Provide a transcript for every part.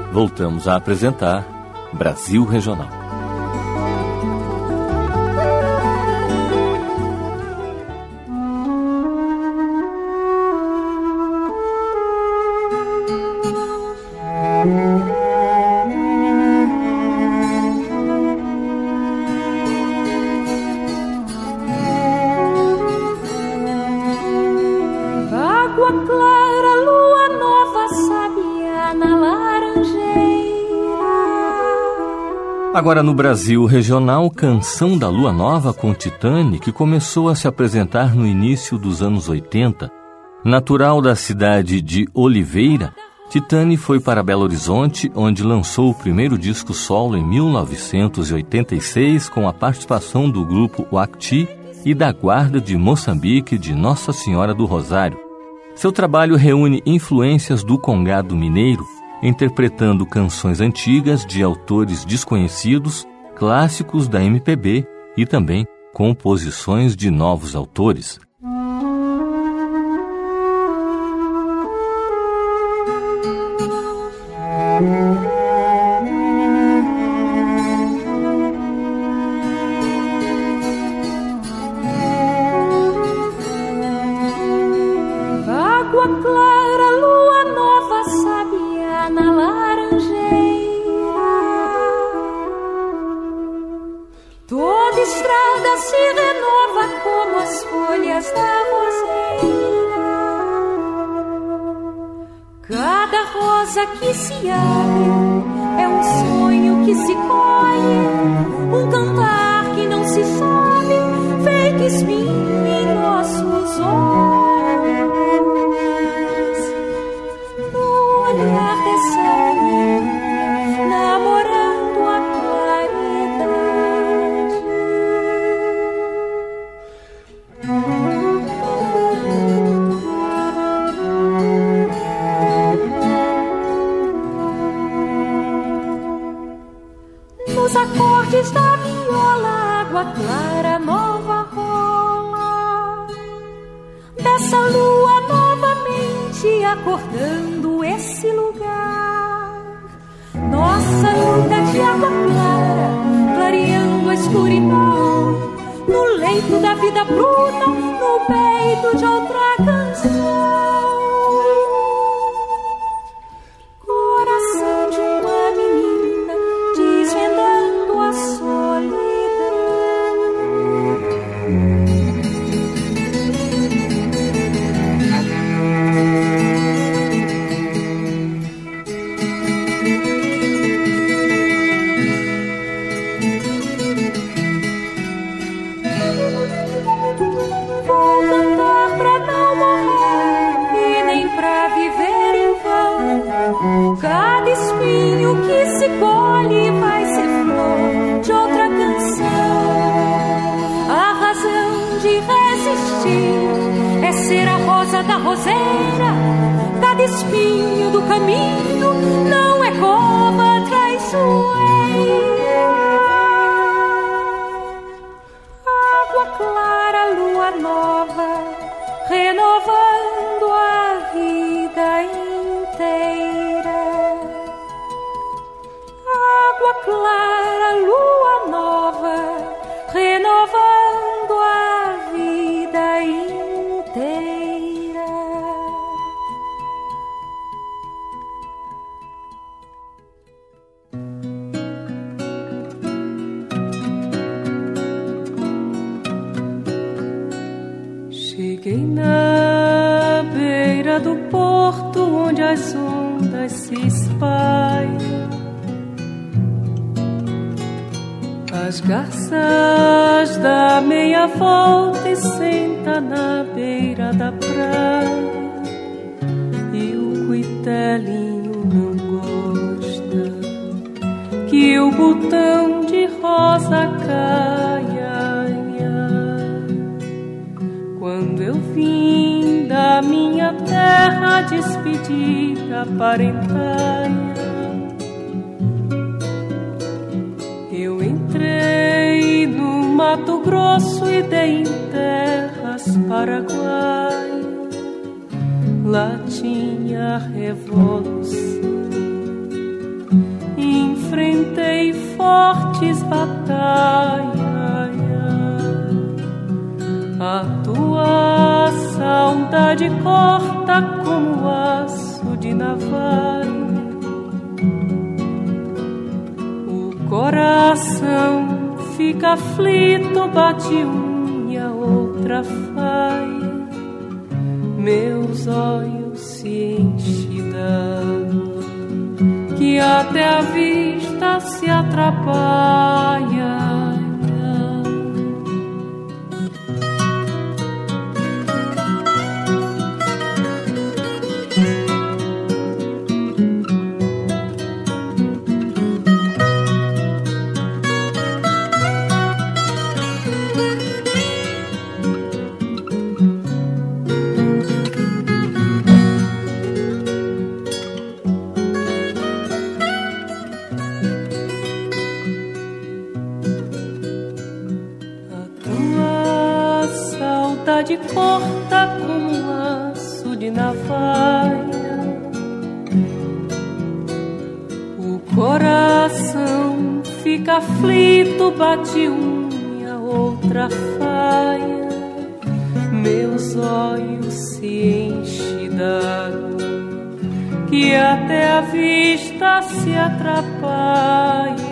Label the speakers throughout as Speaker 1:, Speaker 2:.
Speaker 1: voltamos a apresentar Brasil Regional. Agora no Brasil Regional, Canção da Lua Nova com Titane, que começou a se apresentar no início dos anos 80. Natural da cidade de Oliveira, Titane foi para Belo Horizonte, onde lançou o primeiro disco solo em 1986, com a participação do grupo Uacti e da Guarda de Moçambique de Nossa Senhora do Rosário. Seu trabalho reúne influências do congado mineiro, interpretando canções antigas de autores desconhecidos, clássicos da MPB e também composições de novos autores.
Speaker 2: Água clara, lua nova, sabia na laranjeira. Toda estrada se renova como as folhas da roseira. Cada rosa que se abre é um sonho que se colhe, um cantar que não se sabe, feito espinho em nossos olhos. Olhar dessa lua, namorando a claridade. Nos acordes da viola, água clara nova rola. Dessa lua novamente acordando esse lugar. Nossa luna de água clara, clareando a escuridão, no leito da vida bruna, no peito de outra canção. Coração de uma menina, desvendando a solidão. Cada espinho que se colhe vai ser flor de outra canção. A razão de resistir é ser a rosa da roseira. Cada espinho do caminho não é cova traiçoeira. Água clara, lua nova, renovando a vida inteira. Água clara, lua nova, renovando a vida inteira. Cheguei na beira do porto onde as ondas se espalham. As garças dá meia volta e senta na beira da praia. E o cuitelinho não gosta que o botão de rosa caia. Quando eu vim da minha terra despedida parentalha, eu entrei no Mato Grosso e dei em terras paraguaias. Lá tinha revolução enfrentei fortes batalhas. A tua saudade corta como aço de navalha. O coração fica aflito, bate unha, outra faia. Meus olhos se enchem d'água, que até a vista se atrapalha. De corta como um aço de navalha. O coração fica aflito, bate unha, outra faia. Meus olhos se enchem d'água, que até a vista se atrapalha.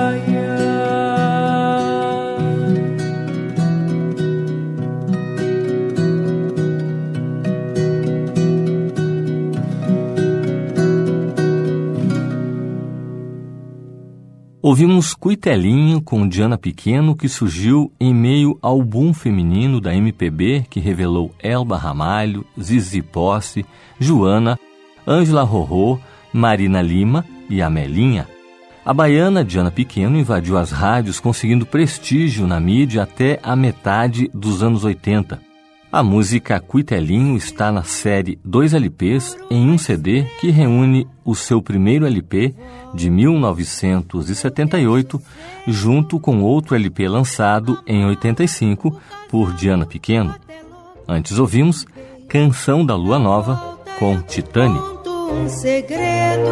Speaker 1: Ouvimos Cuitelinho com Diana Pequeno, que surgiu em meio ao boom feminino da MPB, que revelou Elba Ramalho, Zizi Posse, Joana, Ângela Rorô, Marina Lima e Amelinha. A baiana Diana Pequeno invadiu as rádios, conseguindo prestígio na mídia até a metade dos anos 80. A música Cuitelinho está na série 2 LPs em um CD que reúne o seu primeiro LP de 1978, junto com outro LP lançado em 85 por Diana Pequeno. Antes ouvimos Canção da Lua Nova com Titane.
Speaker 3: Um segredo,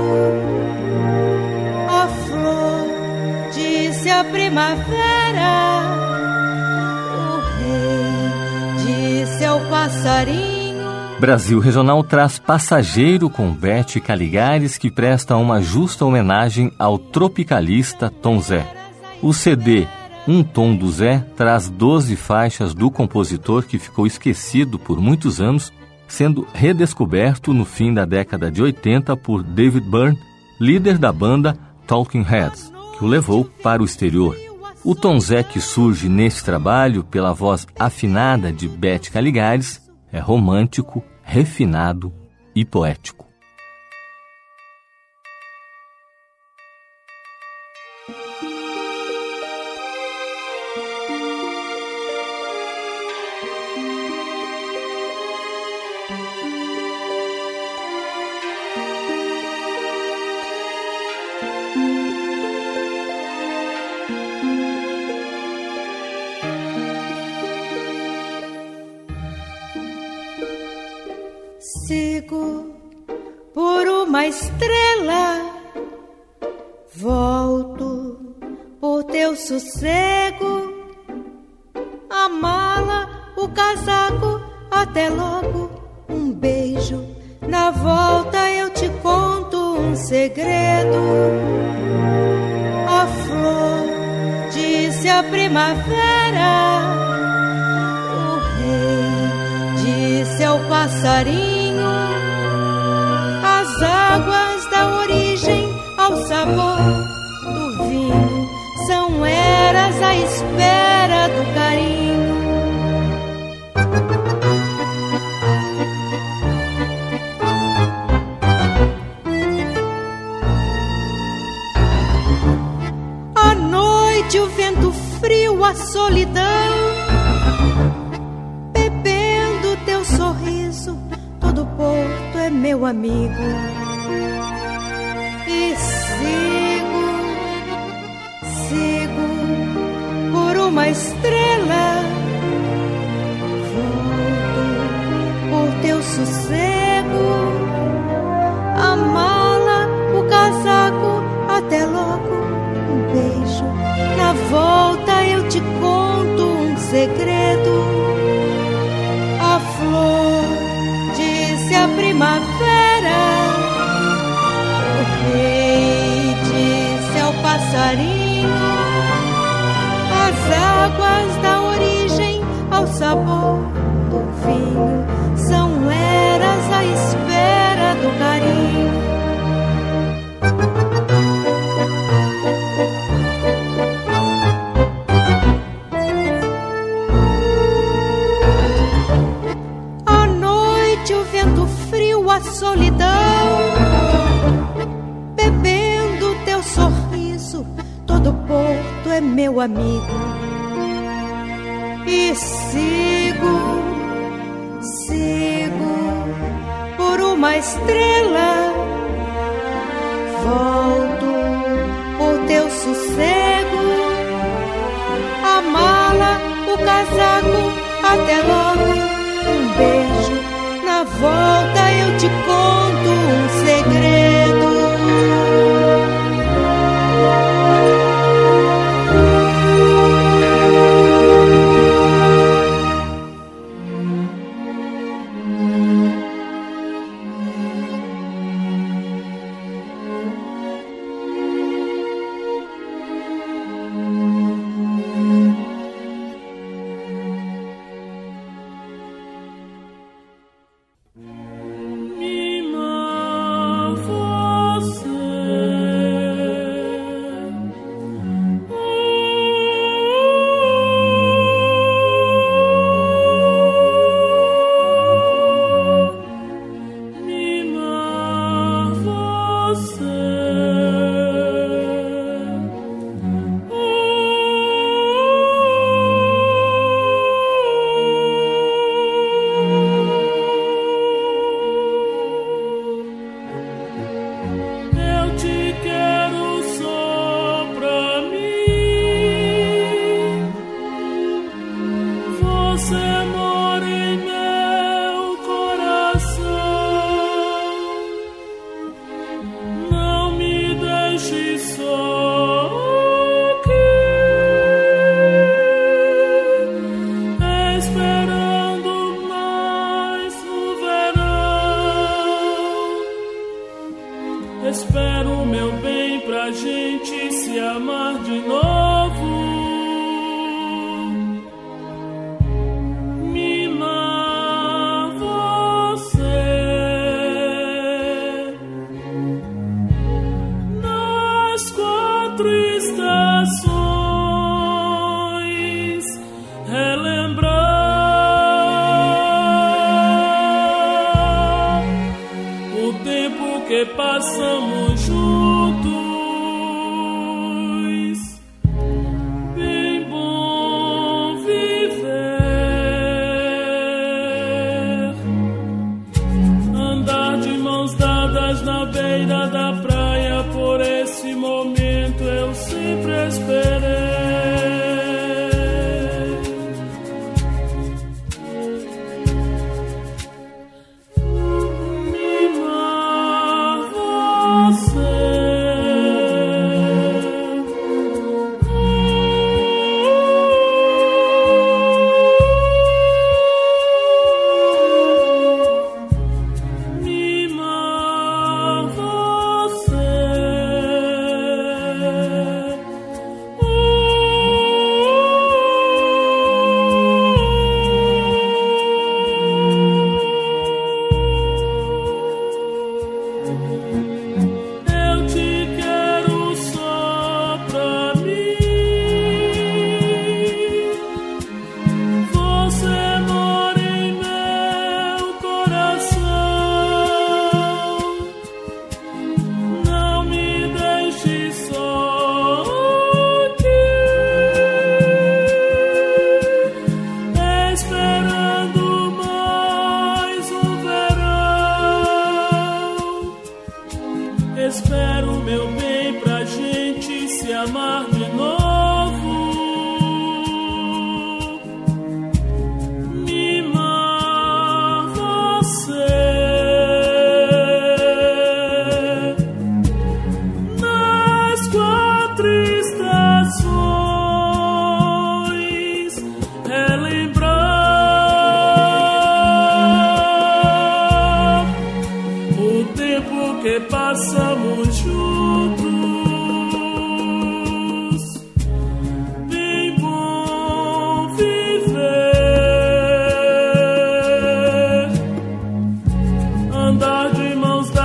Speaker 3: a flor disse a primavera, o rei disse ao passarinho.
Speaker 1: Brasil Regional traz Passageiro com Beth Caligares, que presta uma justa homenagem ao tropicalista Tom Zé. O CD Um Tom do Zé traz 12 faixas do compositor que ficou esquecido por muitos anos, sendo redescoberto no fim da década de 80 por David Byrne, líder da banda Talking Heads, que o levou para o exterior. O Tom Zé que surge nesse trabalho pela voz afinada de Beth Caligares é romântico, refinado e poético.
Speaker 3: Sigo por uma estrela, volto por teu sossego, a mala, o casaco, até logo, um beijo. Na volta eu te conto um segredo. A flor disse a primavera, o rei disse ao passarinho. As águas da origem ao sabor do vinho são eras à espera do carinho. A noite, o vento frio, a solidão, bebendo teu sorriso, todo porto é meu amigo. E sigo por uma estrela, volto por teu sossego, a mala, o casaco, até logo, do carinho. À noite o vento frio, a solidão, bebendo teu sorriso, todo porto é meu amigo. E sigo por uma estrela, volto por teu sossego, a mala, o casaco, até logo, um beijo, na volta eu te conto um segredo.
Speaker 4: Espero, meu bem, pra gente se amar de novo. Mimar você nas 4 estações, relembrar o tempo que passamos juntos. Bem bom viver, andar de mãos dadas na beira da praia. Por esse momento eu sempre esperei. Espero, meu bem, pra gente se amar de novo. Mimar você nas 4 estações, relembrar o tempo que passamos juntos. Bem bom viver, andar de mãos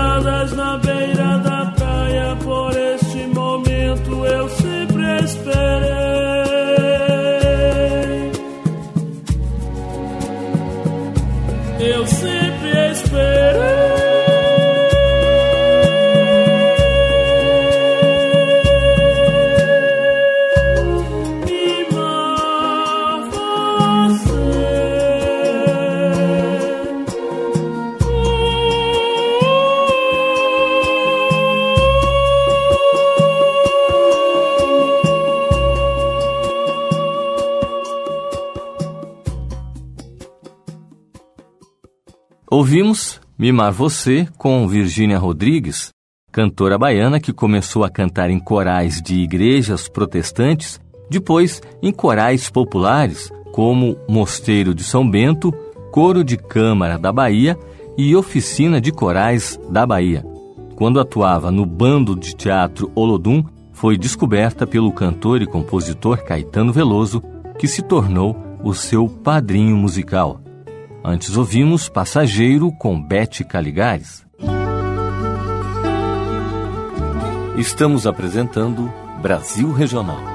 Speaker 1: Ouvimos Mimar Você com Virgínia Rodrigues, cantora baiana que começou a cantar em corais de igrejas protestantes, depois em corais populares, como Mosteiro de São Bento, Coro de Câmara da Bahia e Oficina de Corais da Bahia. Quando atuava no Bando de Teatro Olodum, foi descoberta pelo cantor e compositor Caetano Veloso, que se tornou o seu padrinho musical. Antes ouvimos Passageiro com Bete Caligares. Estamos apresentando Brasil Regional.